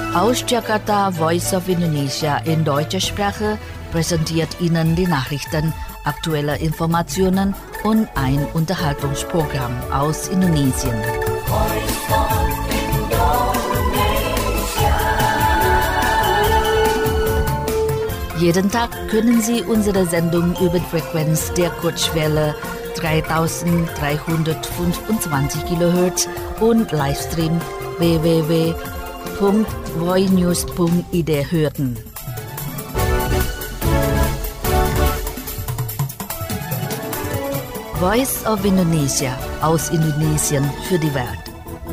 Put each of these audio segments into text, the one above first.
Aus Jakarta, Voice of Indonesia in deutscher Sprache präsentiert Ihnen die Nachrichten, aktuelle Informationen und ein Unterhaltungsprogramm aus Indonesien. Jeden Tag können Sie unsere Sendung über die Frequenz der Kurzwelle 3325 kHz und Livestream www.voinews.id hören. Voice of Indonesia aus Indonesien für die Welt.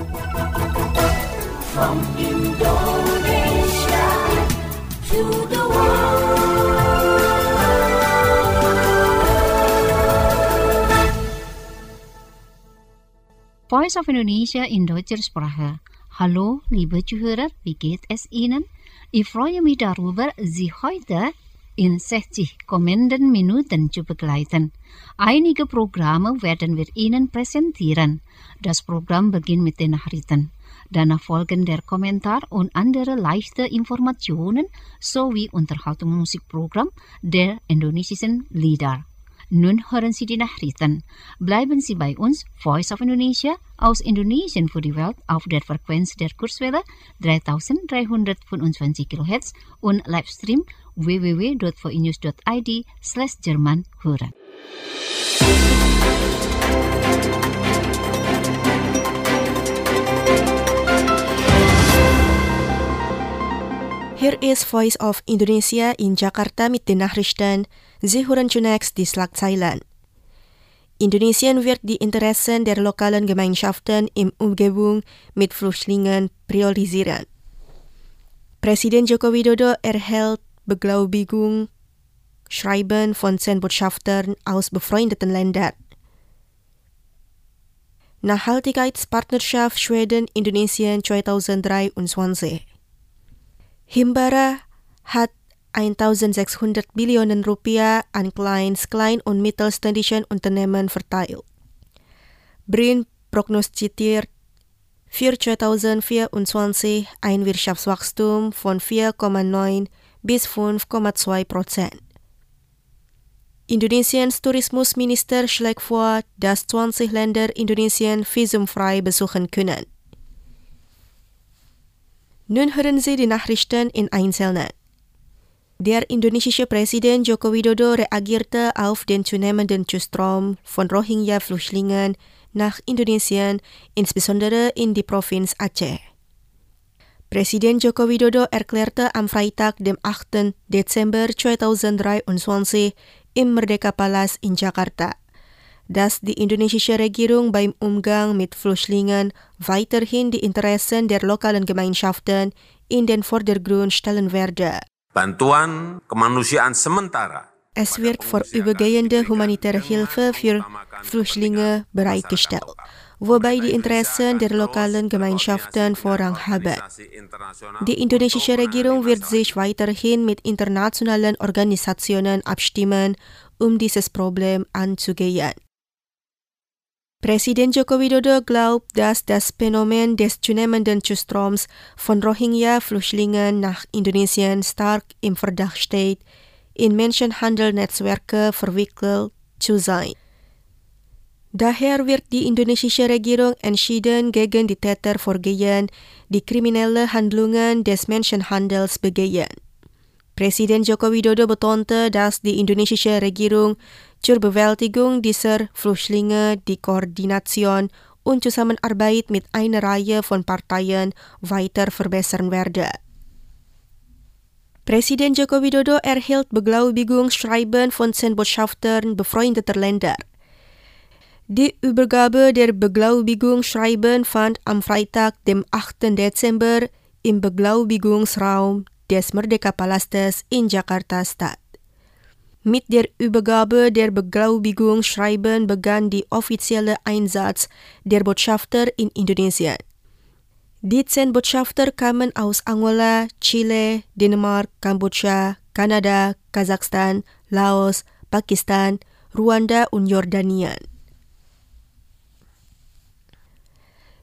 From Indonesia to the world. Voice of Indonesia in deutscher Sprache. Hallo, liebe Zuhörer, wie geht es Ihnen? Ich freue mich darüber, Sie heute in 60 kommenden Minuten zu begleiten. Einige Programme werden wir Ihnen präsentieren. Das Programm beginnt mit den Nachrichten. Danach folgen der Kommentar und andere leichte Informationen sowie Unterhaltungsmusikprogramm der indonesischen Lieder. Nun hören Sie die Nachrichten. Bleiben Sie bei uns, Voice of Indonesia, aus Indonesien für die Welt auf der Frequenz der Kurzwelle 3325 kHz und Livestream www.voinews.id/Jerman hören. Hier ist Voice of Indonesia in Jakarta mit den Nachrichten. Sie hören zunächst die Schlagzeilen. Indonesien wird die Interessen der lokalen Gemeinschaften in Umgebung mit Flüchtlingen priorisieren. Präsident Joko Widodo erhält Beglaubigung Schreiben von 10 Botschaftern aus befreundeten Ländern. Nachhaltigkeitspartnerschaft Schweden-Indonesien 2023. Himbara hat 1.600 Billionen Rupiah an Klein- und mittelständischen Unternehmen verteilt. BRIN prognostiziert für 2024 ein Wirtschaftswachstum von 4,9 bis 5,2%. Indonesiens Tourismusminister schlägt vor, dass 20 Länder Indonesien visumfrei besuchen können. Nun hören Sie die Nachrichten in Einzelnen. Der indonesische Präsident Joko Widodo reagierte auf den zunehmenden Zustrom von Rohingya-Flüchtlingen nach Indonesien, insbesondere in die Provinz Aceh. Präsident Joko Widodo erklärte am Freitag, dem 8. Dezember 2023 im Merdeka-Palast in Jakarta, dass die indonesische Regierung beim Umgang mit Flüchtlingen weiterhin die Interessen der lokalen Gemeinschaften in den Vordergrund stellen werde. Bantuan kemanusiaan sementara. Es wird vorübergehende humanitäre Hilfe für Flüchtlinge bereitgestellt, wobei die Interessen der lokalen Gemeinschaften Vorrang haben. Die indonesische Regierung wird sich weiterhin mit internationalen Organisationen abstimmen, um dieses Problem anzugehen. Präsident Joko Widodo glaubt, dass das Phänomen des zunehmenden Zustroms von Rohingya-Flüchtlingen nach Indonesien stark im Verdacht steht, in Menschenhandelnetzwerke verwickelt zu sein. Daher wird die indonesische Regierung entschieden gegen die Täter vorgehen, die kriminelle Handlungen des Menschenhandels begehen. Präsident Joko Widodo betonte, dass die indonesische Regierung zur Bewältigung dieser Flüchtlinge die Koordination und Zusammenarbeit mit einer Reihe von Parteien weiter verbessern werde. Präsident Joko Widodo erhielt Beglaubigungsschreiben von 10 Botschaftern befreundeter Länder. Die Übergabe der Beglaubigungsschreiben fand am Freitag, dem 8. Dezember, im Beglaubigungsraum des Merdeka-Palastes in Jakarta statt. Mit der Übergabe der Beglaubigungsschreiben begann der offizielle Einsatz der Botschafter in Indonesien. Die 10 Botschafter kamen aus Angola, Chile, Dänemark, Kambodscha, Kanada, Kasachstan, Laos, Pakistan, Ruanda und Jordanien.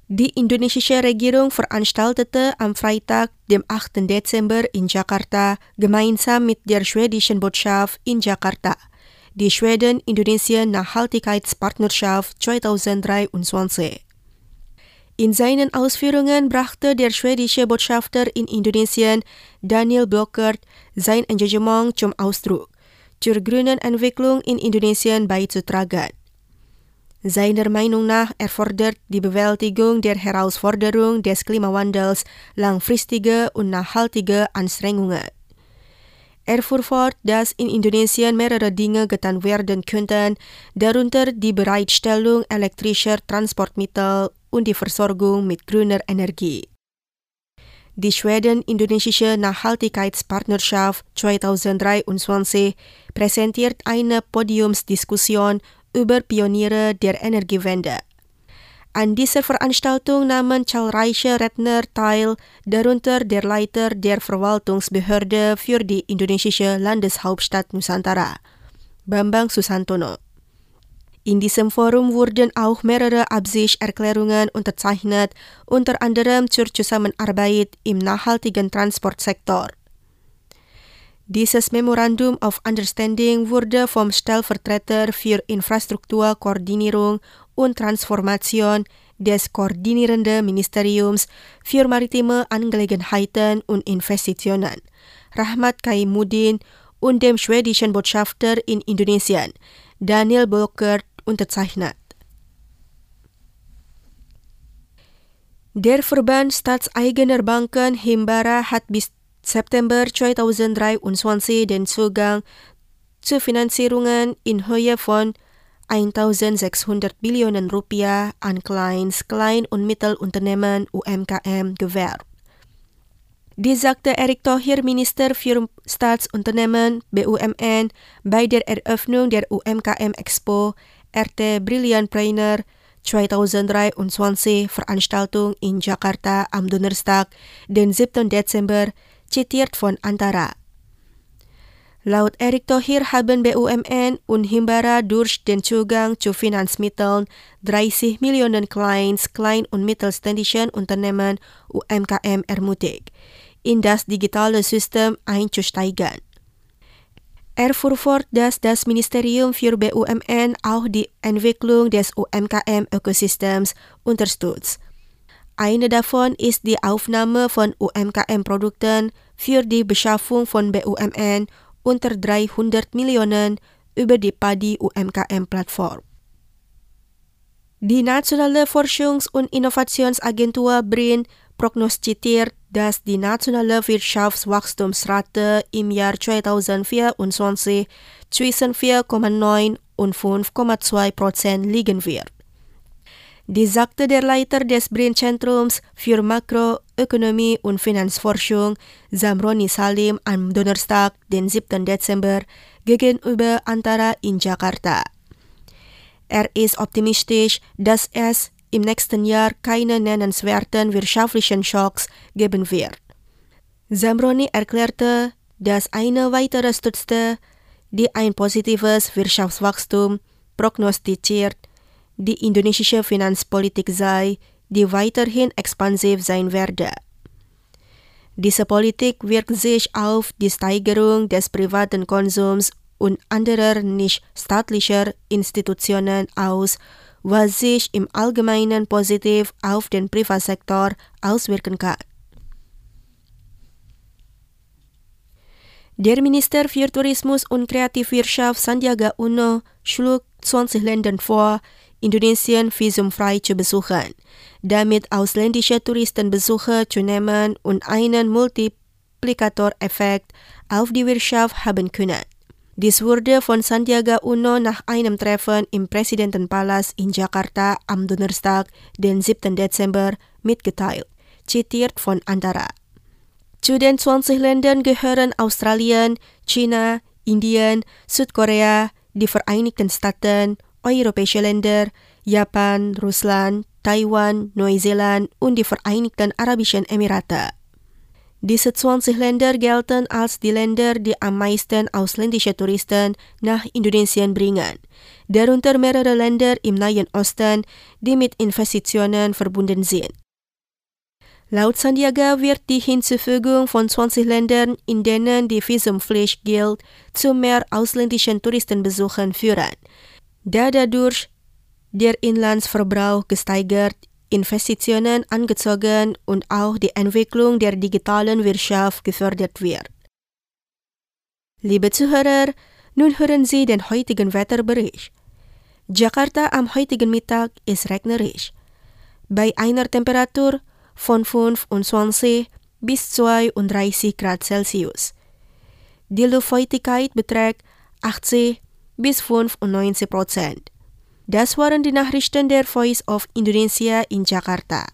Die indonesische Regierung veranstaltete am Freitag, dem 8. Dezember in Jakarta, gemeinsam mit der schwedischen Botschaft in Jakarta, die Schweden-Indonesien Nachhaltigkeitspartnerschaft 2023. In seinen Ausführungen brachte der schwedische Botschafter in Indonesien, Daniel Bockert, sein Engagement zum Ausdruck, zur grünen Entwicklung in Indonesien beizutragen. Seiner Meinung nach erfordert die Bewältigung der Herausforderung des Klimawandels langfristige und nachhaltige Anstrengungen. Er fuhr fort, dass in Indonesien mehrere Dinge getan werden könnten, darunter die Bereitstellung elektrischer Transportmittel und die Versorgung mit grüner Energie. Die Schweden-Indonesische Nachhaltigkeitspartnerschaft 2023 präsentiert eine Podiumsdiskussion über Pioniere der Energiewende. An dieser Veranstaltung nahmen zahlreiche Redner teil, darunter der Leiter der Verwaltungsbehörde für die indonesische Landeshauptstadt Nusantara, Bambang Susantono. In diesem Forum wurden auch mehrere Absichtserklärungen unterzeichnet, unter anderem zur Zusammenarbeit im nachhaltigen Transportsektor. Dieses Memorandum of Understanding wurde vom Stellvertreter für Infrastrukturkoordinierung und Transformation des Koordinierenden Ministeriums für maritime Angelegenheiten und Investitionen, Rahmat Kaimuddin, und dem schwedischen Botschafter in Indonesien, Daniel Bockert, unterzeichnet. Der Verband staatseigener Banken Himbara hat bis September 2023 den Zugang zu Finanzierungen in Höhe von 1.600 Billionen Rupiah an Klein- und Mittelunternehmen UMKM gewährt. Dies sagte Erick Thohir, Minister für Staatsunternehmen BUMN, bei der Eröffnung der UMKM Expo RT Brilliantpreneur 2023 Veranstaltung in Jakarta am Donnerstag, den 7. Dezember, zitiert von Antara. Laut Erick Thohir haben BUMN und Himbara durch den Zugang zu Finanzmitteln 30 Millionen Klein- und mittelständischen Unternehmen UMKM ermutigt, in das digitale System einzusteigen. Er fuhr fort, dass das Ministerium für BUMN auch die Entwicklung des UMKM-Ökosystems unterstützt. Eine davon ist die Aufnahme von UMKM-Produkten für die Beschaffung von BUMN unter 300 Millionen über die PADI-UMKM-Plattform. Die Nationale Forschungs- und Innovationsagentur BRIN prognostiziert, dass die nationale Wirtschaftswachstumsrate im Jahr 2024 zwischen 4,9 und 5,2% liegen wird. Dies sagte der Leiter des BRIN-Zentrums für Makroökonomie und Finanzforschung, Zamroni Salim, am Donnerstag, den 7. Dezember, gegenüber Antara in Jakarta. Er ist optimistisch, dass es im nächsten Jahr keine nennenswerten wirtschaftlichen Schocks geben wird. Zamroni erklärte, dass eine weitere Stütze, die ein positives Wirtschaftswachstum prognostiziert, die indonesische Finanzpolitik sei, die weiterhin expansiv sein werde. Diese Politik wirkt sich auf die Steigerung des privaten Konsums und anderer nicht-staatlicher Institutionen aus, was sich im Allgemeinen positiv auf den Privatsektor auswirken kann. Der Minister für Tourismus und Kreativwirtschaft Sandiaga Uno schlug 20 Ländern vor, Indonesien visumfrei zu besuchen, damit ausländische Touristenbesuche zunehmen und einen Multiplikatoreffekt auf die Wirtschaft haben können. Dies wurde von Sandiaga Uno nach einem Treffen im Präsidentenpalast in Jakarta am Donnerstag, den 7. Dezember, mitgeteilt, zitiert von Antara. Zu den 20 Ländern gehören Australien, China, Indien, Südkorea, die Vereinigten Staaten, europäische Länder, Japan, Russland, Taiwan, Neuseeland und die Vereinigten Arabischen Emirate. Diese 20 Länder gelten als die Länder, die am meisten ausländische Touristen nach Indonesien bringen, darunter mehrere Länder im Nahen Osten, die mit Investitionen verbunden sind. Laut Sandiaga wird die Hinzufügung von 20 Ländern, in denen die Visumpflicht gilt, zu mehr ausländischen Touristenbesuchen führen, da dadurch der Inlandsverbrauch gesteigert, Investitionen angezogen und auch die Entwicklung der digitalen Wirtschaft gefördert wird. Liebe Zuhörer, nun hören Sie den heutigen Wetterbericht. Jakarta am heutigen Mittag ist regnerisch. Bei einer Temperatur von 25 bis 32 Grad Celsius. Die Luftfeuchtigkeit beträgt 80 bis 95%. Das waren die Nachrichten der Voice of Indonesia in Jakarta.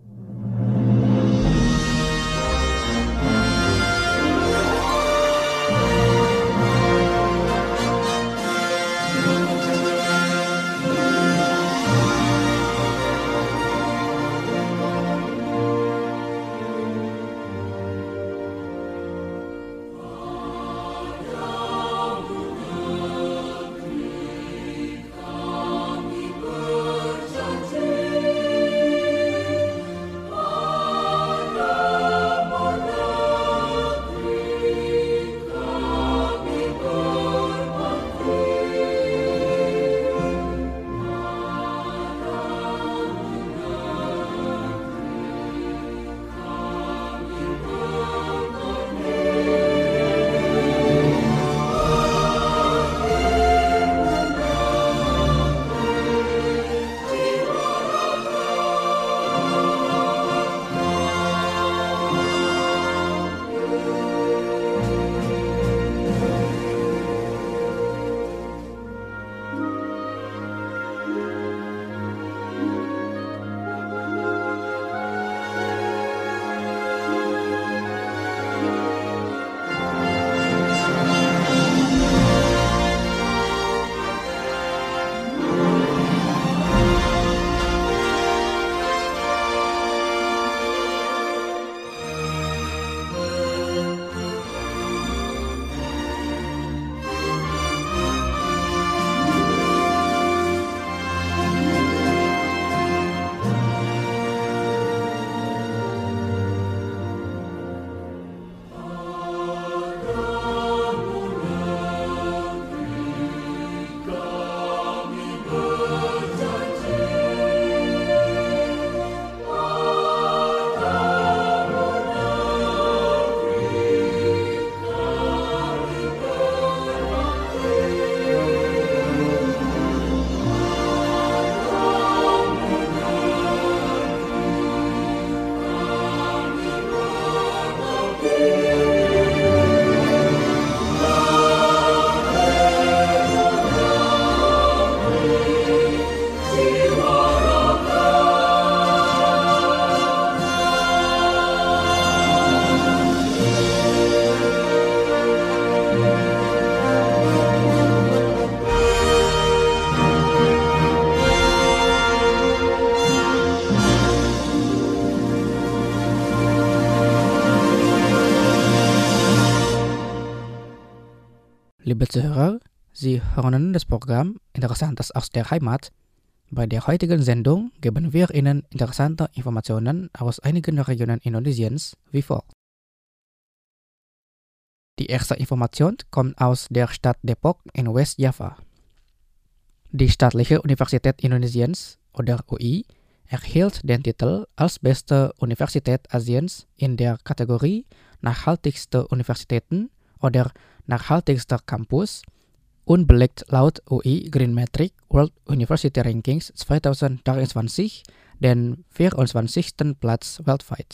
Liebe Zuhörer, Sie hören das Programm Interessantes aus der Heimat. Bei der heutigen Sendung geben wir Ihnen interessante Informationen aus einigen Regionen Indonesiens wie folgt. Die erste Information kommt aus der Stadt Depok in Westjava. Die Staatliche Universität Indonesiens oder UI erhielt den Titel als beste Universität Asiens in der Kategorie Nachhaltigste Universitäten oder Nachhaltigster Campus und belegt laut UI Green Metric World University Rankings 2023 den 24. Platz weltweit.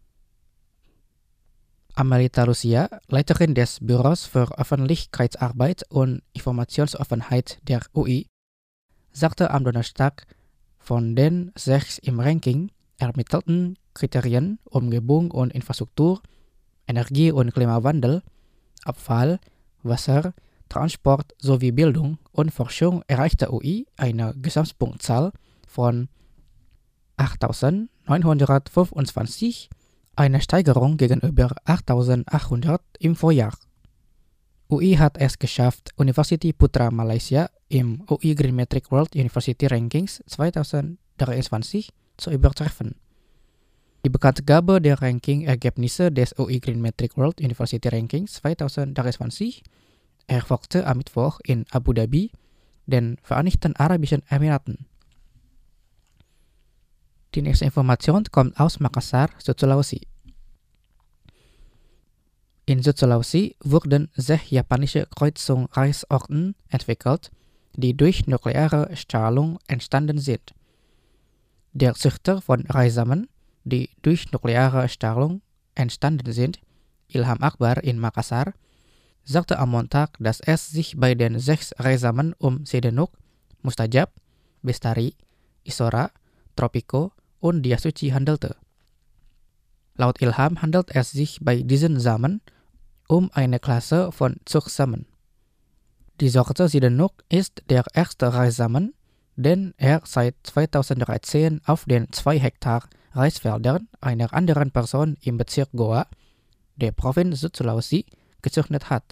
Amelita Lucia, Leiterin des Büros für Öffentlichkeitsarbeit und Informationsoffenheit der UI, sagte am Donnerstag, von den 6 im Ranking ermittelten Kriterien Umgebung und Infrastruktur, Energie- und Klimawandel, Abfall, Wasser, Transport sowie Bildung und Forschung erreichte UI eine Gesamtpunktzahl von 8.925, eine Steigerung gegenüber 8.800 im Vorjahr. UI hat es geschafft, University Putra Malaysia im UI Green Metric World University Rankings 2023 zu übertreffen. Die Bekanntgabe der Ranking-Ergebnisse des UI Green Metric World University Rankings 2023 erfolgte am Mittwoch in Abu Dhabi, den Vereinigten Arabischen Emiraten. Die nächste Information kommt aus Makassar, Südsulawesi. In Südsulawesi wurden 6 japanische Kreuzung-Reissorten entwickelt, die durch nukleare Strahlung entstanden sind. Der Züchter von Reisamen, die durch nukleare Strahlung entstanden sind, Ilham Akbar in Makassar, sagte am Montag, dass es sich bei den 6 Reisamen um Sidenuk, Mustajab, Bestari, Isora, Tropico und Diasuci handelte. Laut Ilham handelt es sich bei diesen Samen um eine Klasse von Zuchtsamen. Die Sorte Sidenuk ist der erste Reisamen, den er seit 2013 auf den 2 Hektar Reisfeldern einer anderen Person im Bezirk Goa, der Provinz Südsulawesi, gezüchtet hat.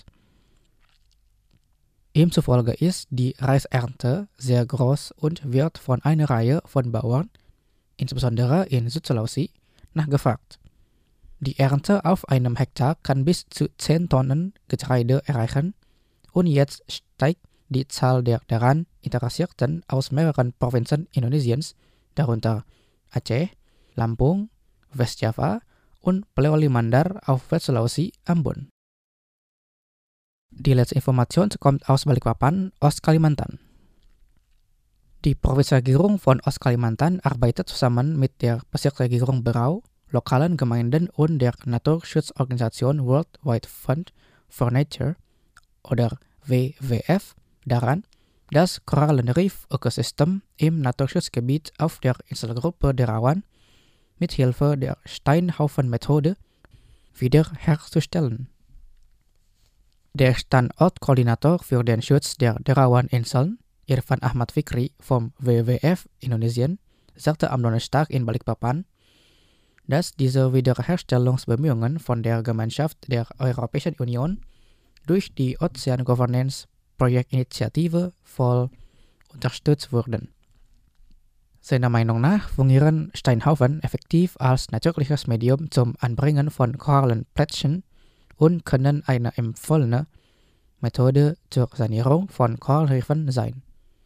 Ihm zufolge ist die Reisernte sehr groß und wird von einer Reihe von Bauern, insbesondere in Südsulawesi, nachgefragt. Die Ernte auf einem Hektar kann bis zu 10 Tonnen Getreide erreichen und jetzt steigt die Zahl der daran Interessierten aus mehreren Provinzen Indonesiens, darunter Aceh, Lampung, Westjava und Polewali Mandar auf Westsulawesi, Ambon. Die letzte Information kommt aus Balikpapan, Ostkalimantan. Die Provinzregierung von Ostkalimantan arbeitet zusammen mit der Bezirksregierung Berau, lokalen Gemeinden und der Naturschutzorganisation World Wide Fund for Nature oder WWF daran, das Korallenriff-Ökosystem im Naturschutzgebiet auf der Inselgruppe Derawan mit Hilfe der Steinhaufen-Methode wiederherzustellen. Der Standortkoordinator für den Schutz der Derawan-Inseln, Irfan Ahmad Fikri vom WWF Indonesien, sagte am Donnerstag in Balikpapan, dass diese Wiederherstellungsbemühungen von der Gemeinschaft der Europäischen Union durch die Ocean Governance Projektinitiative voll unterstützt wurden. Seiner Meinung nach fungieren Steinhaufen effektiv als natürliches Medium zum Anbringen von Korallenplättchen und können eine empfohlene Methode zur Sanierung von Korallenriffen sein.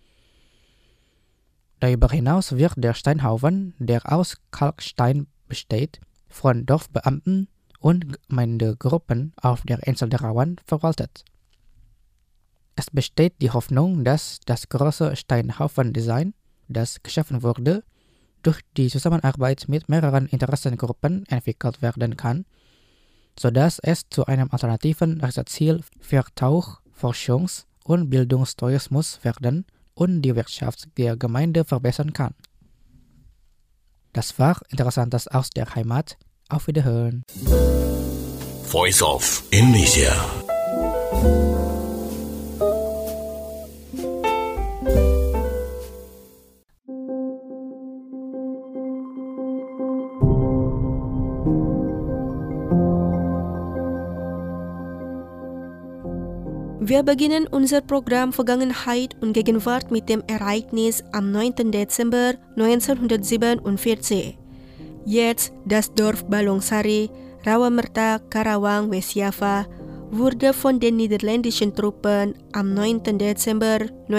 Darüber hinaus wird der Steinhaufen, der aus Kalkstein besteht, von Dorfbeamten und Gemeindegruppen auf der Insel Derawan verwaltet. Es besteht die Hoffnung, dass das große Steinhaufen-Design, das geschaffen wurde, durch die Zusammenarbeit mit mehreren Interessengruppen entwickelt werden kann, sodass es zu einem alternativen Reiseziel für Tauch-, Forschungs- und Bildungstourismus werden und die Wirtschaft der Gemeinde verbessern kann. Das war Interessantes aus der Heimat. Auf Wiederhören. Voice of Indonesia. Wir beginnen unser Programm Vergangenheit und Gegenwart mit dem Ereignis am 9. Dezember 1947. Jetzt das Dorf Balongsari, Rawamerta, Karawang, Westjava, wurde von den niederländischen Truppen am 9. Dezember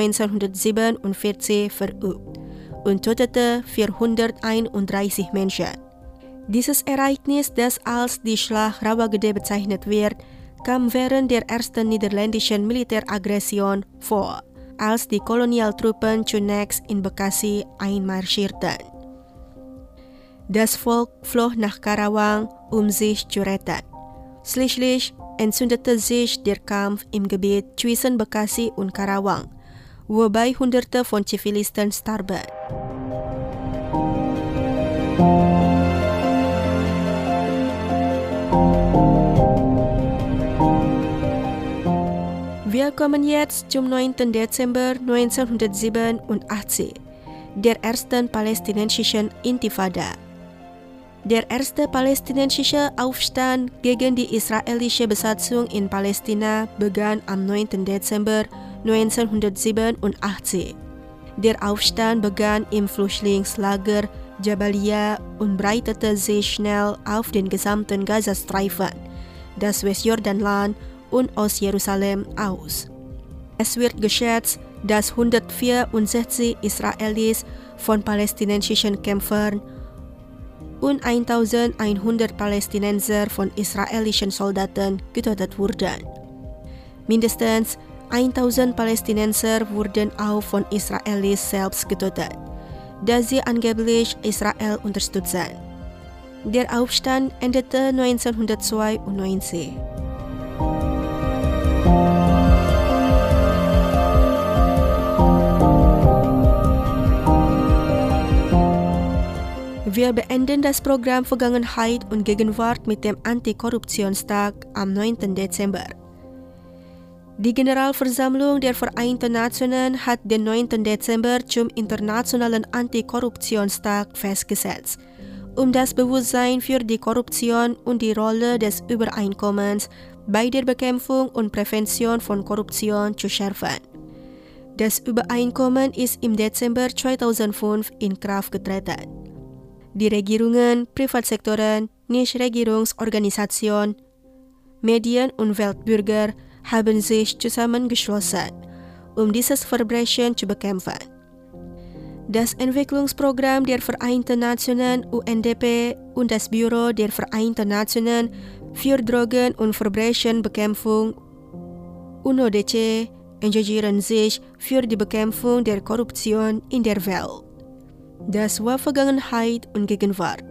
1947 verübt und tötete 431 Menschen. Dieses Ereignis, das als die Schlacht Rawagede bezeichnet wird, kam während der ersten niederländischen Militäraggression vor, als die Kolonialtruppen zunächst in Bekasi einmarschierten. Das Volk floh nach Karawang, um sich zu retten. Schließlich entzündete sich der Kampf im Gebiet zwischen Bekasi und Karawang, wobei Hunderte von Zivilisten starben. Wir kommen jetzt zum 9. Dezember 1987, der ersten palästinensischen Intifada. Der erste palästinensische Aufstand gegen die israelische Besatzung in Palästina begann am 9. Dezember 1987. Der Aufstand begann im Flüchtlingslager Jabalia und breitete sich schnell auf den gesamten Gazastreifen, das Westjordanland und Ostjerusalem aus. Es wird geschätzt, dass 164 Israelis von palästinensischen Kämpfern und 1100 Palästinenser von israelischen Soldaten getötet wurden. Mindestens 1000 Palästinenser wurden auch von Israelis selbst getötet, da sie angeblich Israel unterstützen. Der Aufstand endete 1992. Wir beenden das Programm Vergangenheit und Gegenwart mit dem Antikorruptionstag am 9. Dezember. Die Generalversammlung der Vereinten Nationen hat den 9. Dezember zum Internationalen Antikorruptionstag festgesetzt, um das Bewusstsein für die Korruption und die Rolle des Übereinkommens bei der Bekämpfung und Prävention von Korruption zu schärfen. Das Übereinkommen ist im Dezember 2005 in Kraft getreten. Die Regierungen, Privatsektoren, Nichtregierungsorganisationen, Medien und Weltbürger haben sich zusammengeschlossen, um dieses Verbrechen zu bekämpfen. Das Entwicklungsprogramm der Vereinten Nationen UNDP und das Büro der Vereinten Nationen für Drogen- und Verbrechenbekämpfung UNODC engagieren sich für die Bekämpfung der Korruption in der Welt. Das war Vergangenheit und Gegenwart.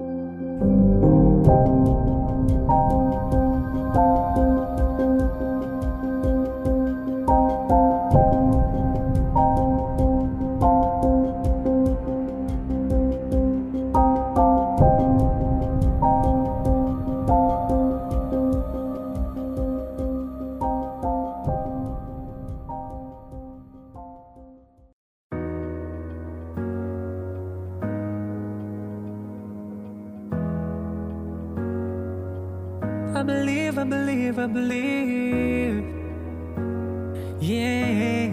I believe, yeah.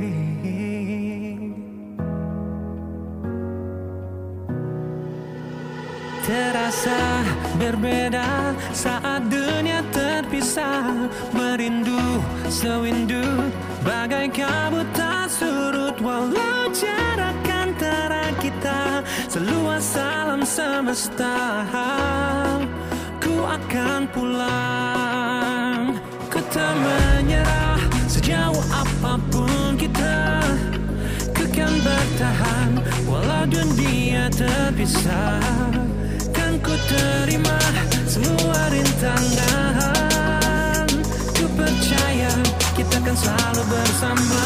Terasa berbeda saat dunia terpisah, merindu sewindu bagai kabut tak surut, walau jarak antara kita seluas alam semesta. Ku akan pulang, ku tak menyerah sejauh apapun kita, ku kan bertahan walau dunia terpisah. Kan ku terima semua rintangan, ku percaya kita kan selalu bersama.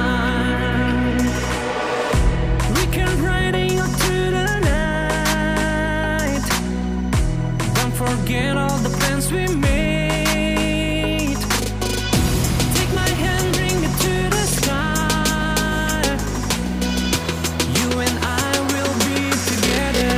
We can riding up to the night, don't forget all the plans we made. Take my hand, bring me to the sky. You and I will be together.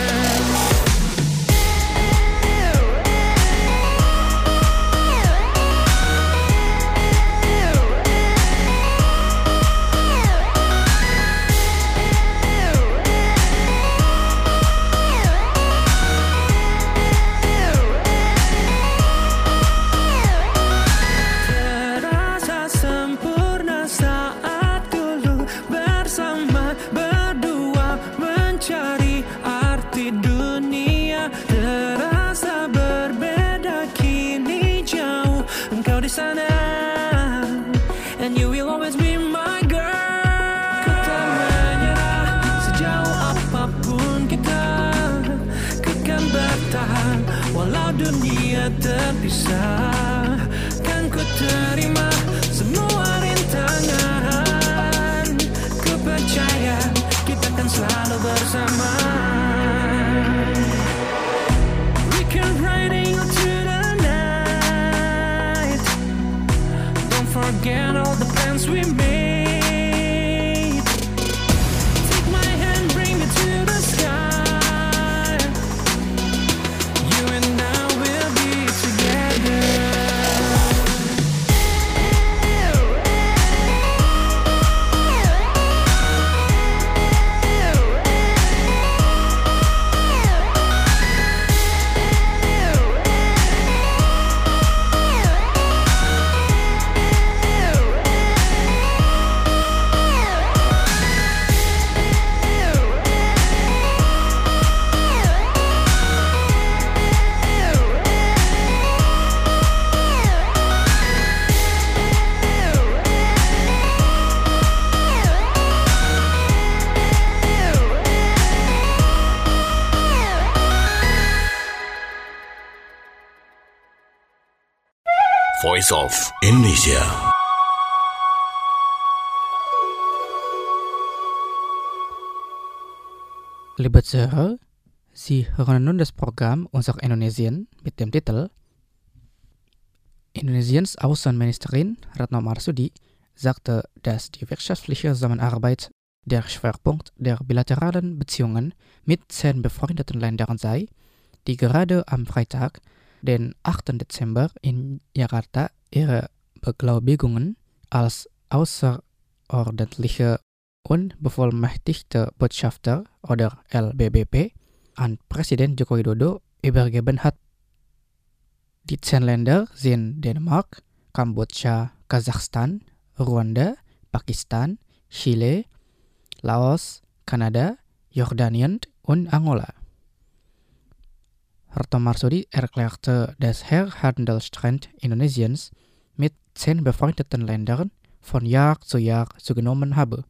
And you will always be my girl. Ku tak menyerah sejauh apapun kita, ku kan bertahan walau dunia terpisah. Kan ku terima semua rintangan, ku percaya kita kan selalu bersama. We can riding to the night, don't forget all the plans we made. Take my hand, bring me to the sky. Voice of Indonesia. Liebe Zuhörer, Sie hören nun das Programm unserer Indonesien mit dem Titel Indonesiens Außenministerin Retno Marsudi sagte, dass die wirtschaftliche Zusammenarbeit der Schwerpunkt der bilateralen Beziehungen mit 10 befreundeten Ländern sei, die gerade am Freitag, den 8. Dezember in Jakarta ihre Beglaubigungen als außerordentliche unbevollmächtigte Botschafter oder LBBP an Präsident Joko Widodo übergeben hat. Die 10 Länder sind Dänemark, Kambodscha, Kasachstan, Ruanda, Pakistan, Chile, Laos, Kanada, Jordanien und Angola. Retno Marsudi erklärte, dass der Handelstrend Indonesiens mit 10 befreundeten Ländern von Jahr zu Jahr zugenommen habe.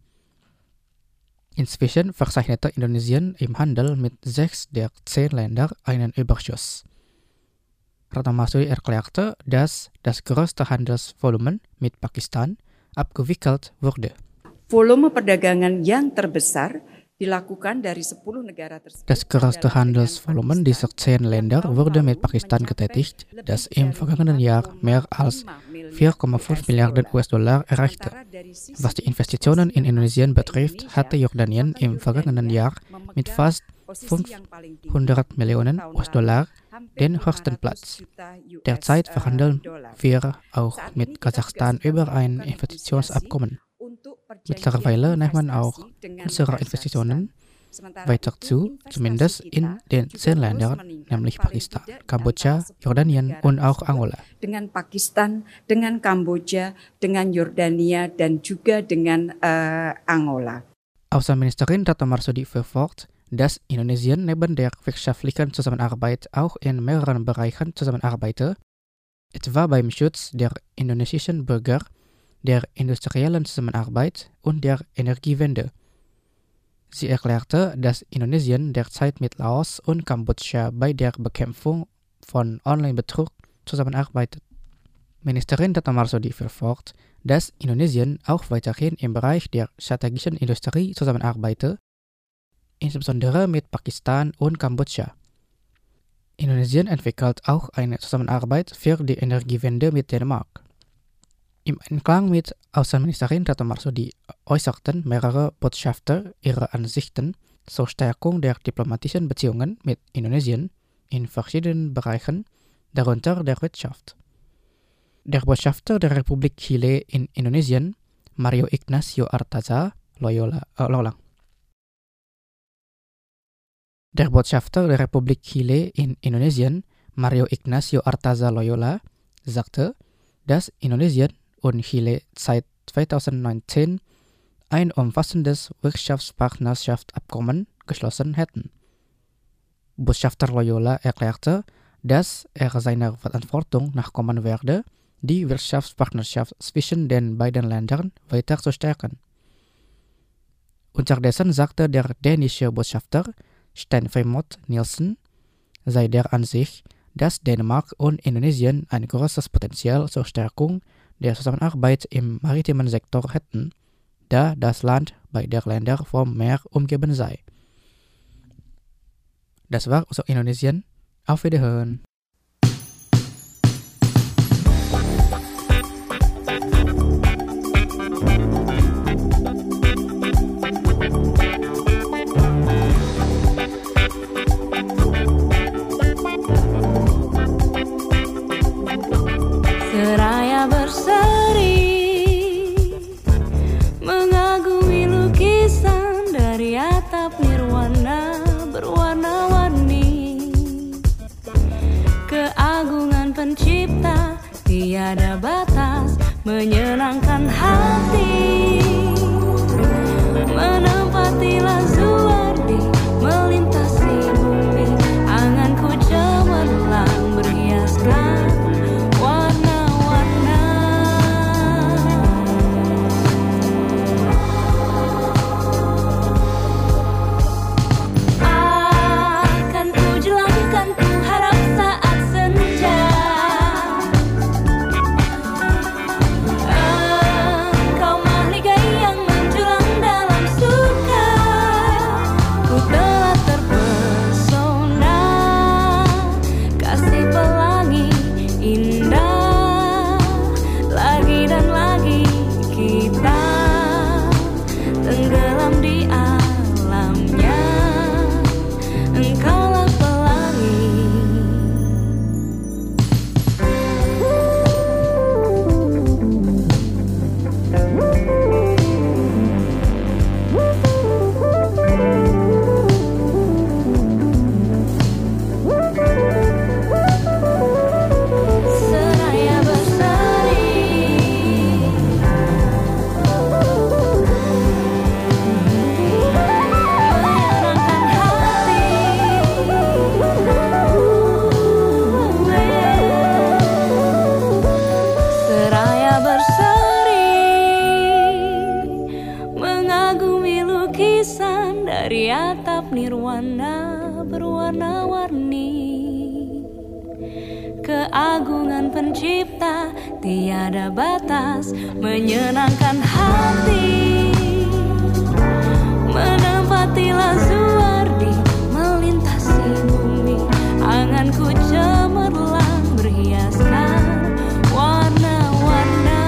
Inzwischen verzeichnete Indonesien im Handel mit 6 der 10 Länder einen Überschuss. Retno Marsudi erklärte, dass das größte Handelsvolumen mit Pakistan abgewickelt wurde. Volume perdagangan yang terbesar dilakukan dari 10 negara tersebut. Das größte Handelsvolumen dieser 10 Länder wurde mit Pakistan getätigt, das im vergangenen Jahr mehr als 4,5 Milliarden US-Dollar erreichte. Was die Investitionen in Indonesien betrifft, hatte Jordanien im vergangenen Jahr mit fast 500 Millionen US-Dollar den höchsten Platz. Derzeit verhandeln wir auch mit Kasachstan über ein Investitionsabkommen. Mittlerweile nehmen auch unsere Investitionen weiter zu, zumindest in den 10 Ländern, nämlich Pakistan, Kambodscha, Jordanien und auch Angola. Dengan Pakistan, dengan Kambodscha, dengan Jordania dan juga dengan Angola. Außenministerin Retno Marsudi fuhr fort, dass Indonesien neben der wirtschaftlichen Zusammenarbeit auch in mehreren Bereichen zusammenarbeite, etwa beim Schutz der indonesischen Bürger, der industriellen Zusammenarbeit und der Energiewende. Sie erklärte, dass Indonesien derzeit mit Laos und Kambodscha bei der Bekämpfung von Online-Betrug zusammenarbeitet. Ministerin Retno Marsudi fuhr fort, dass Indonesien auch weiterhin im Bereich der strategischen Industrie zusammenarbeite, insbesondere mit Pakistan und Kambodscha. Indonesien entwickelt auch eine Zusammenarbeit für die Energiewende mit Dänemark. Im Einklang mit Außenministerin Retno Marsudi äußerten mehrere Botschafter ihre Ansichten zur Stärkung der diplomatischen Beziehungen mit Indonesien in verschiedenen Bereichen, darunter der Wirtschaft. Der Botschafter der Republik Chile in Indonesien, Mario Ignacio Artaza Loyola, Der Botschafter der Republik Chile in Indonesien, Mario Ignacio Artaza Loyola, sagte, dass Indonesien und Chile seit 2019 ein umfassendes Wirtschaftspartnerschaftsabkommen geschlossen hätten. Botschafter Loyola erklärte, dass er seiner Verantwortung nachkommen werde, die Wirtschaftspartnerschaft zwischen den beiden Ländern weiter zu stärken. Unterdessen sagte der dänische Botschafter Sten Freimot Nielsen sei der Ansicht, dass Dänemark und Indonesien ein großes Potenzial zur Stärkung der Zusammenarbeit im maritimen Sektor hätten, da das Land bei der Länder vom Meer umgeben sei. Das war unser Indonesien. Auf Wiederhören. Seraya berseri mengagumi lukisan dari atap nirwana berwarna-warni. Keagungan pencipta tiada batas, menyenangkan hati. Menempatilah Zuardi, melintasi bumi, anganku cemerlang berhiaskan warna-warna. Akan ku jelaskan, ku harap saat senja berwarna-warni. Keagungan pencipta tiada batas, menyenangkan hati. Menempatilah Zuardi, melintasi bumi, anganku cemerlang berhiaskan warna-warna.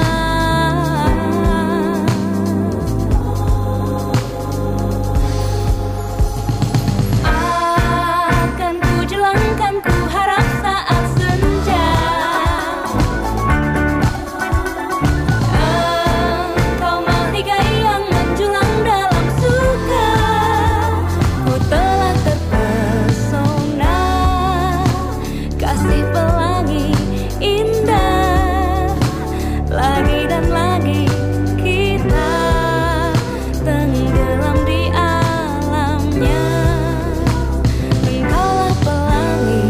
Akan ku jelangkan, ku harap saat senja engkau maligai yang menjulang dalam suka. Ku telah terpesona, kasih pelangi indah. Lagi dan lagi kita tenggelam di alamnya. Engkaulah pelangi.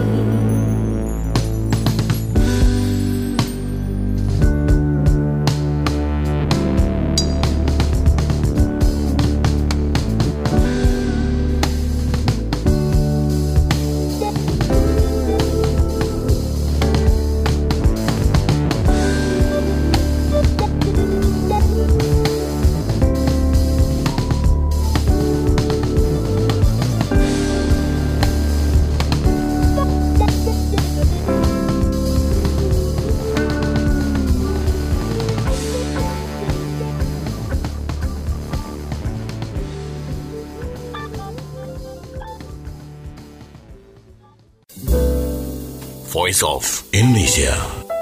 Voice of Indonesia.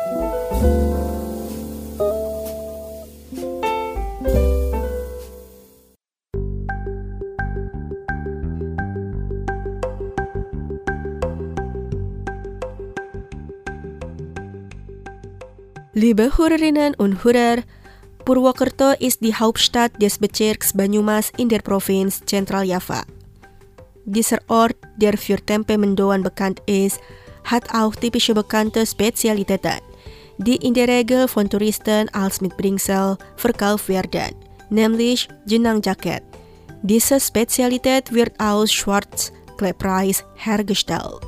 Liebe Hörerinnen und Hörer, Purwokerto ist die Hauptstadt des Bezirks Banyumas in der Provinz Zentraljava. Dieser Ort, der für Tempe Mendoan bekannt ist, hat auch typische bekannte Spezialitäten, die in der Regel von Touristen als Mitbringsel verkauft werden, nämlich Jenang-Jacket. Diese Spezialität wird aus Schwarzklebreis hergestellt.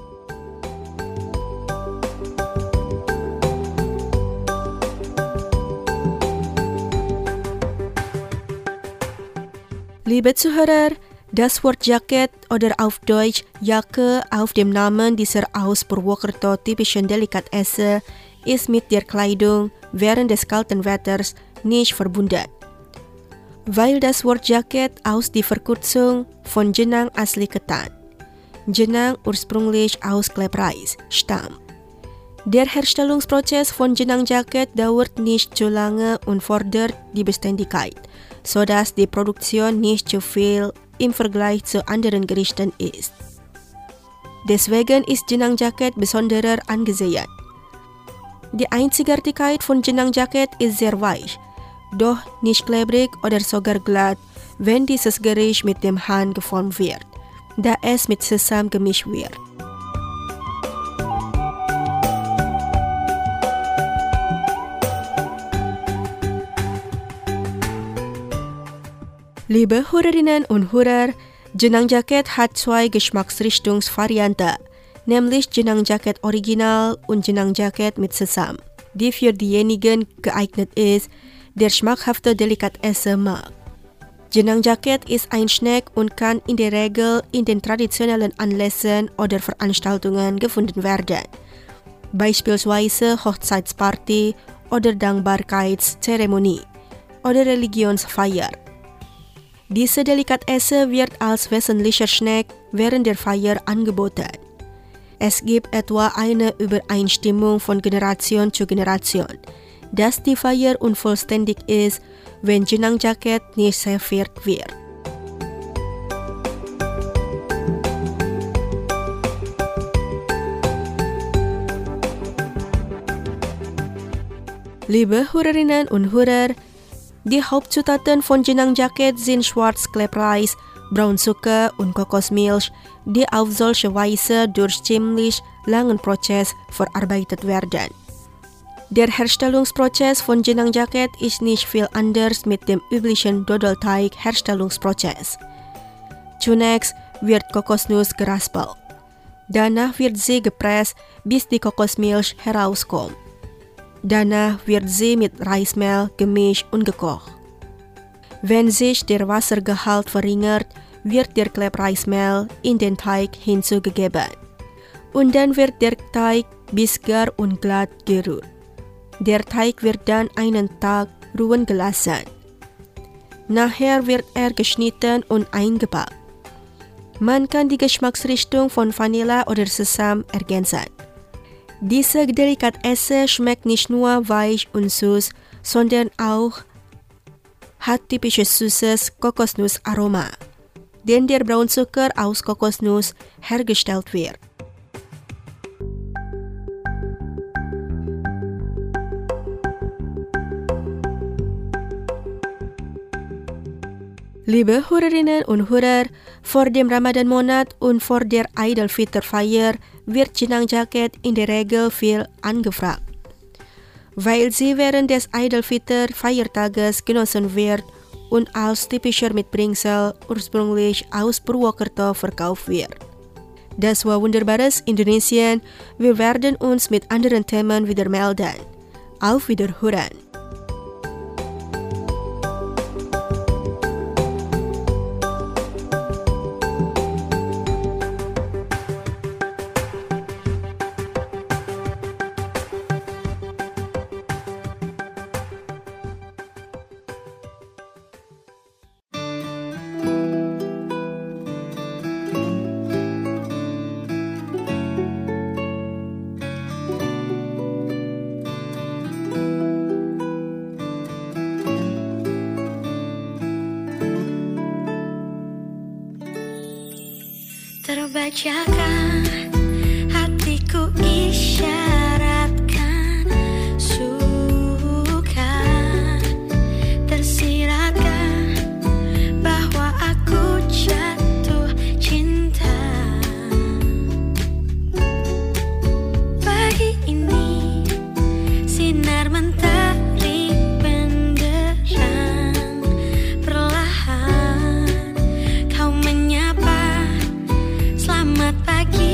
Liebe Zuhörer, das Wort Jacket oder auf Deutsch Jacke auf dem Namen dieser aus Purwokerto typischen Delikatesse ist mit der Kleidung während des kalten Wetters nicht verbunden. Weil das Wort Jacket aus die Verkürzung von Jenang asli Ketan, Jenang ursprünglich aus Klebreis, stammt. Der Herstellungsprozess von Jenang-Jacket dauert nicht zu lange und fordert die Beständigkeit, sodass die Produktion nicht zu viel im Vergleich zu anderen Gerichten ist. Deswegen ist Jenang-Jacket besonderer angesehen. Die Einzigartigkeit von Jenang-Jacket ist sehr weich, doch nicht klebrig oder sogar glatt, wenn dieses Gericht mit dem Hand geformt wird, da es mit Sesam gemischt wird. Liebe Hörerinnen und Hörer, Jenang-Jacket hat zwei Geschmacksrichtungsvarianten, nämlich Jenang-Jacket Original und Jenang-Jacket mit Sesam, die für diejenigen geeignet ist, der schmackhafte Delikatesse mag. Jenang-Jacket ist ein Snack und kann in der Regel in den traditionellen Anlässen oder Veranstaltungen gefunden werden, beispielsweise Hochzeitsparty oder Dankbarkeitszeremonie oder Religionsfeier. Diese Delikatesse wird als wesentlicher Snack während der Feier angeboten. Es gibt etwa eine Übereinstimmung von Generation zu Generation, dass die Feier unvollständig ist, wenn Jenang-Jacket nicht serviert wird. Liebe Hörerinnen und Hörer, die Hauptzutaten von Jenang-Jacket sind Schwarzklebreis, Braunzucker und Kokosmilch, die auf solche Weise durch ziemlich langen Prozess verarbeitet werden. Der Herstellungsprozess von Jenang-Jacket ist nicht viel anders mit dem üblichen Dodelteig-Herstellungsprozess. Zunächst wird Kokosnuss geraspelt. Danach wird sie gepresst, bis die Kokosmilch herauskommt. Danach wird sie mit Reismehl gemischt und gekocht. Wenn sich der Wassergehalt verringert, wird der Klebreismehl in den Teig hinzugegeben. Und dann wird der Teig bis gar und glatt gerührt. Der Teig wird dann einen Tag ruhen gelassen. Nachher wird er geschnitten und eingepackt. Man kann die Geschmacksrichtung von Vanille oder Sesam ergänzen. Diese Delikatesse schmeckt nicht nur weich und süß, sondern auch hat typisches süßes Kokosnussaroma, denn der Braunzucker aus Kokosnuss hergestellt wird. Liebe Hörerinnen und Hörer, vor dem Ramadan-Monat und vor der Eid-al-Fitr-Feier wird Jenang-Jacket in der Regel viel angefragt. Weil sie während des Eid-al-Fitr-Feiertages genossen wird und als typischer Mitbringsel ursprünglich aus Purwokerto verkauft wird. Das war wunderbares Indonesien. Wir werden uns mit anderen Themen wieder melden. Auf Wiederhören. Terbacakan hatiku isyaratkan suka, tersiratkan bahwa aku jatuh cinta. Pagi ini sinar mentari benderang, perlahan kau menyapa. Selamat pagi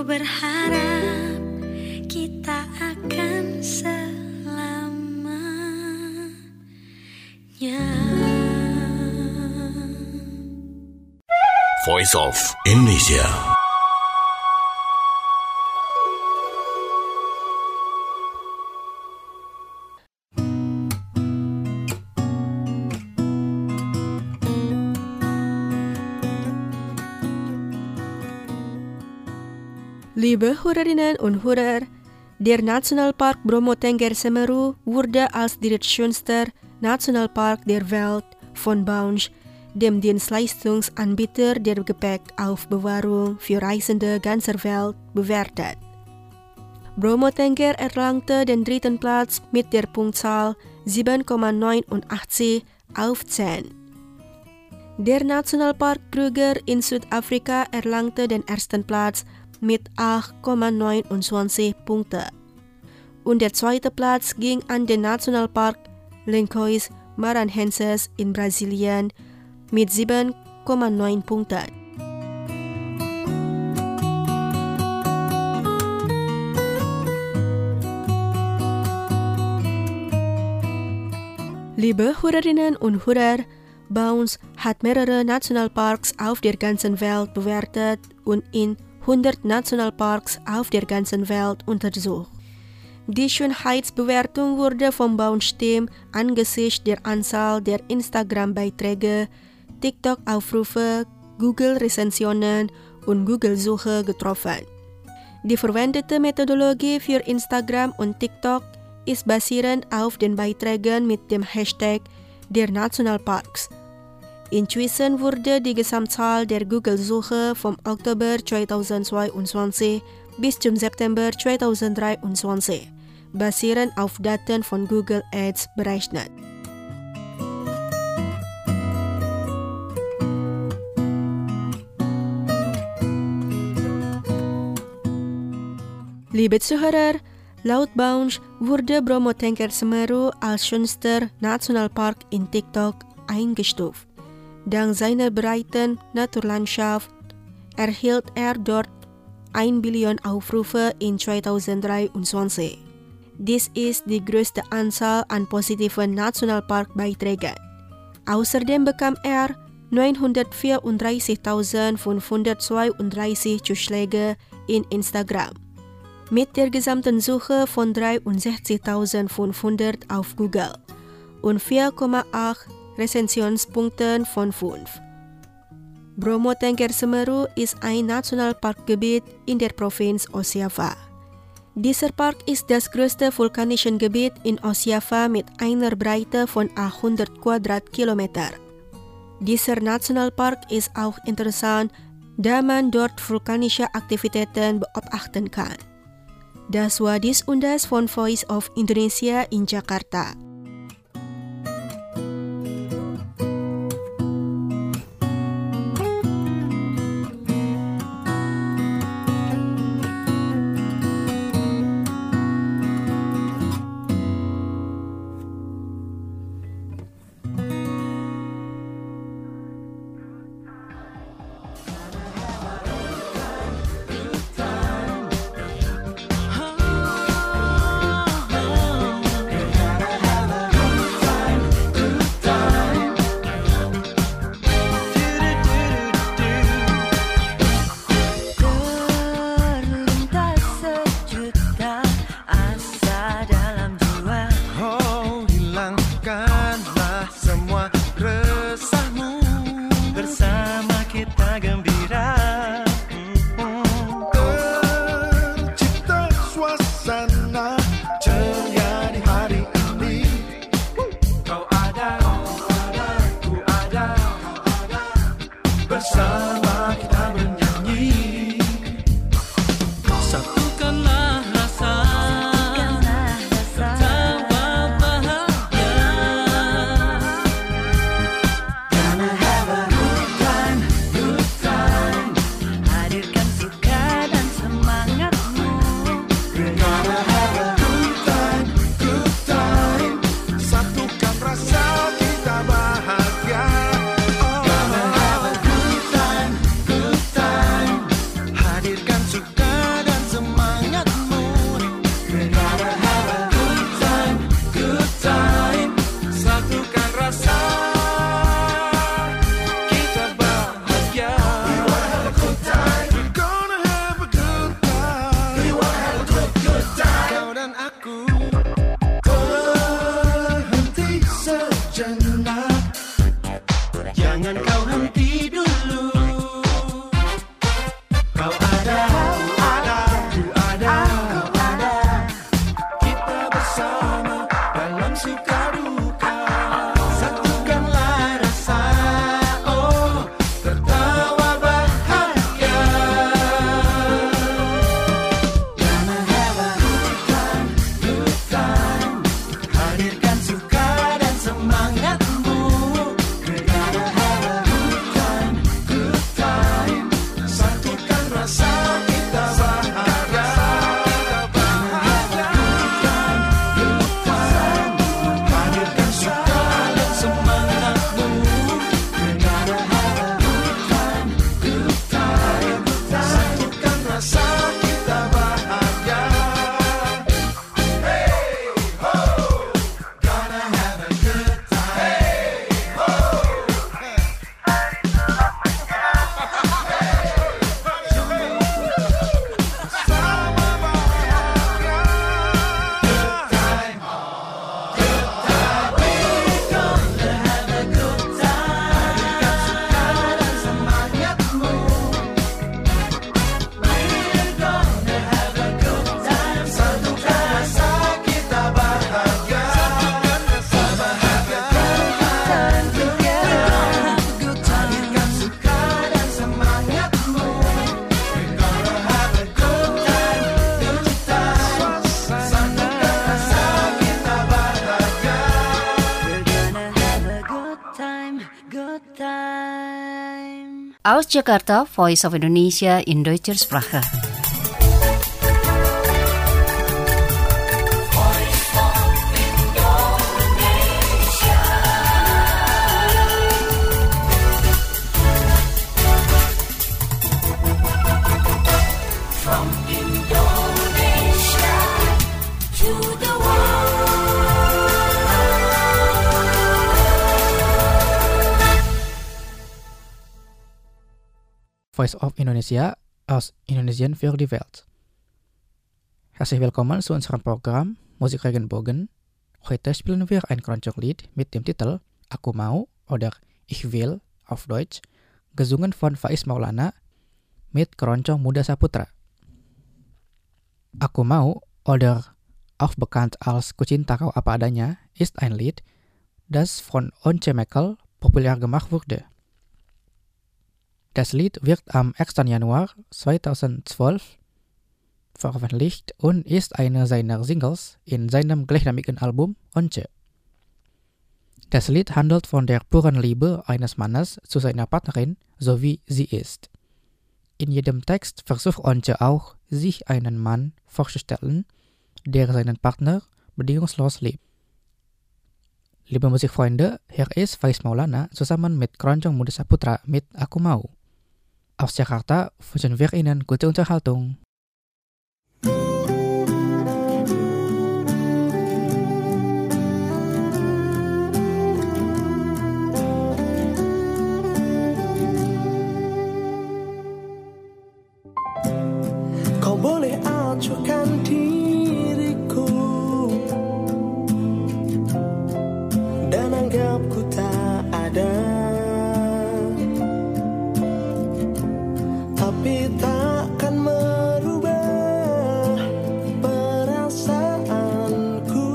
berharap kita akan selamanya. Voice of Indonesia. Liebe Hörerinnen und Hörer, der Nationalpark Bromo-Tengger Semeru wurde als der schönste Nationalpark der Welt von Bounge, dem Dienstleistungsanbieter der Gepäckaufbewahrung für Reisende ganzer Welt, bewertet. Bromo-Tengger erlangte den 3. Platz mit der Punktzahl 7,89 auf 10. Der Nationalpark Kruger in Südafrika erlangte den 1. Platz mit 8,29 Punkte. Und der 2. Platz ging an den Nationalpark Lençóis Maranhenses in Brasilien mit 7,9 Punkten. Liebe Hörerinnen und Hörer, Bounge hat mehrere Nationalparks auf der ganzen Welt bewertet und in 100 Nationalparks auf der ganzen Welt untersucht. Die Schönheitsbewertung wurde vom Bounge-Team angesichts der Anzahl der Instagram-Beiträge, TikTok-Aufrufe, Google-Rezensionen und Google-Suche getroffen. Die verwendete Methodologie für Instagram und TikTok ist basierend auf den Beiträgen mit dem Hashtag der Nationalparks. Inzwischen wurde die Gesamtzahl der Google-Suche vom Oktober 2022 bis zum September 2023 basierend auf Daten von Google Ads berechnet. Liebe Zuhörer, laut Bounge wurde Bromo-Tengger Semeru als schönster Nationalpark in TikTok eingestuft. Dank seiner breiten Naturlandschaft erhielt er dort 1 Billion Aufrufe in 2023. Dies ist die größte Anzahl an positiven Nationalparkbeiträgen. Außerdem bekam er 934.532 Zuschläge in Instagram, mit der gesamten Suche von 63.500 auf Google und 4,8 Rezensionspunkten von 5. Bromo-Tengger Semeru ist ein Nationalparkgebiet in der Provinz Ostjava. Dieser Park ist das größte vulkanische Gebiet in Ostjava mit einer Breite von 800 Quadratkilometer. Dieser Nationalpark ist auch interessant, da man dort vulkanische Aktivitäten beobachten kann. Das war dies und das von Voice of Indonesia in Jakarta. Aus Jakarta, Voice of Indonesia in Deutscher Sprache. Voice of Indonesia aus Indonesian für die Welt. Herzlich willkommen zu unserem Programm Musik Regenbogen. Heute spielen wir ein Keroncong-Lied mit dem Titel Aku Mau oder Ich Will auf Deutsch, gesungen von Faiz Maulana mit Keroncong Muda Saputra. Aku Mau oder auch bekannt als Ku Cinta Kau Apa Adanya ist ein Lied, das von Once Mekel populär gemacht wurde. Das Lied wird am 1. Januar 2012 veröffentlicht und ist eine seiner Singles in seinem gleichnamigen Album Once. Das Lied handelt von der puren Liebe eines Mannes zu seiner Partnerin, so wie sie ist. In jedem Text versucht Once auch, sich einen Mann vorzustellen, der seinen Partner bedingungslos liebt. Liebe Musikfreunde, hier ist Faiz Maulana zusammen mit Keroncong Muda Saputra mit Aku Mau. Aus Jakarta wünschen wir Ihnen gute Unterhaltung. Kau boleh acuhkan diriku dan anggap ku tak ada, tapi takkan merubah perasaanku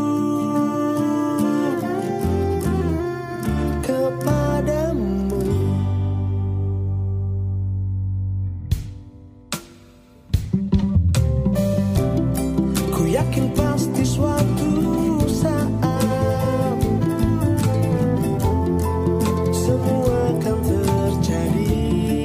kepadamu. Ku yakin pasti suatu saat semua akan terjadi.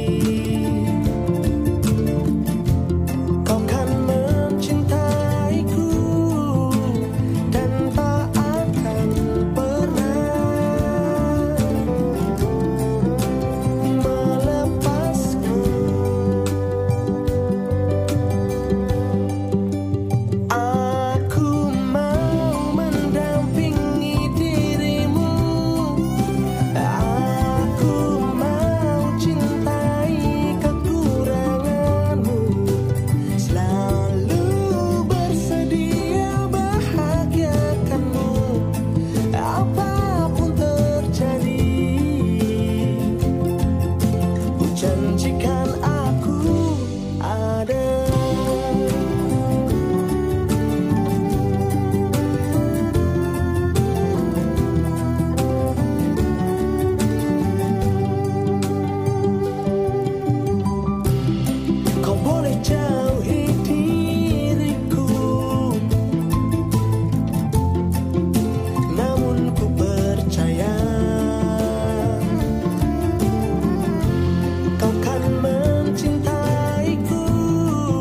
Janjikan aku ada. Kau boleh jauhi diriku, namun ku percaya kau kan mencintaiku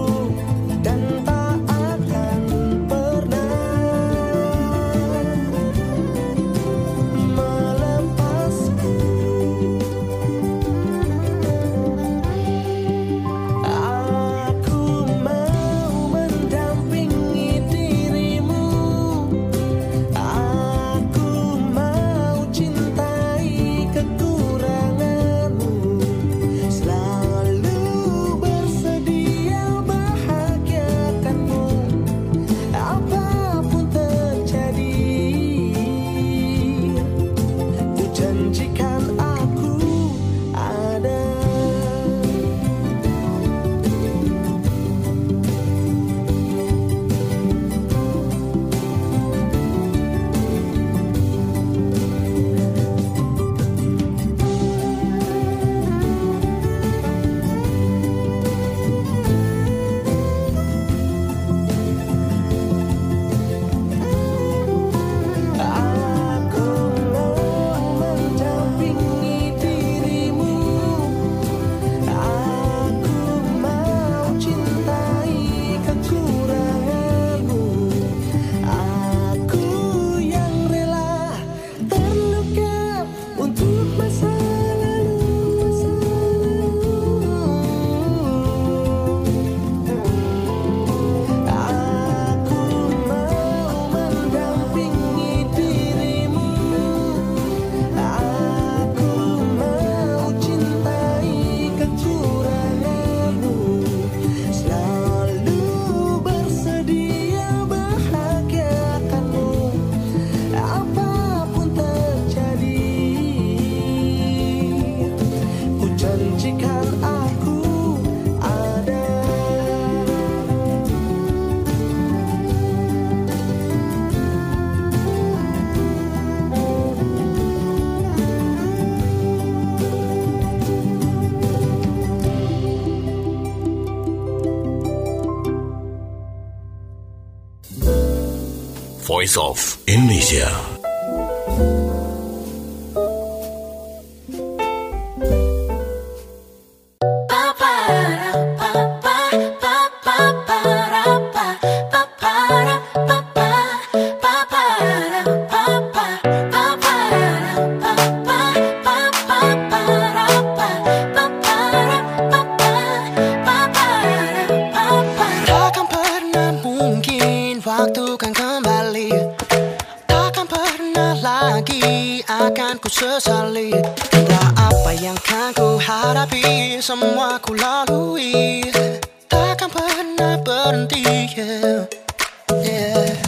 Voice of Indonesia. Takkan pernah mungkin waktu kan kembali, takkan pernah lagi akan ku sesali. Entah apa yang kan ku hadapi, semua ku lalui, takkan pernah berhenti. Yeah.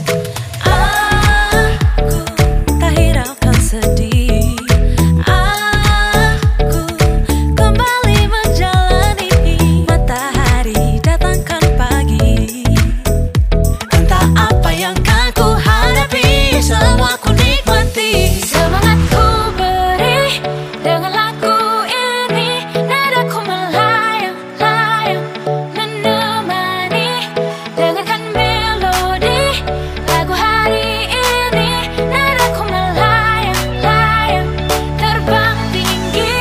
Aku tak hiraukan sedih. Aku kembali menjalani matahari datangkan pagi. Entah apa yang kan ku hadapi, semua ku nikmati. Semangatku beri dengan lagu ini, nadaku melayang-layang menemani. Dengarkan melodi lagu hari ini, nadaku melayang-layang terbang tinggi.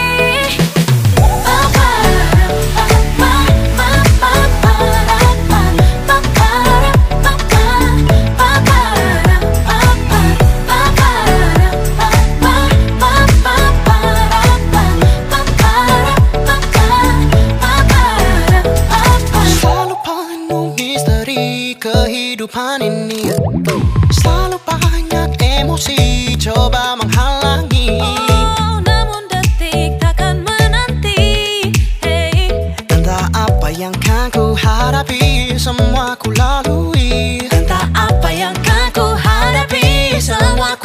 Selalu penuh misteri kehidupan ini, selalu banyak emosi coba menghalangi. Oh, namun detik takkan menanti. Hey. Entah apa yang kan ku hadapi, semua ku lalui. Entah apa yang kan ku hadapi, semua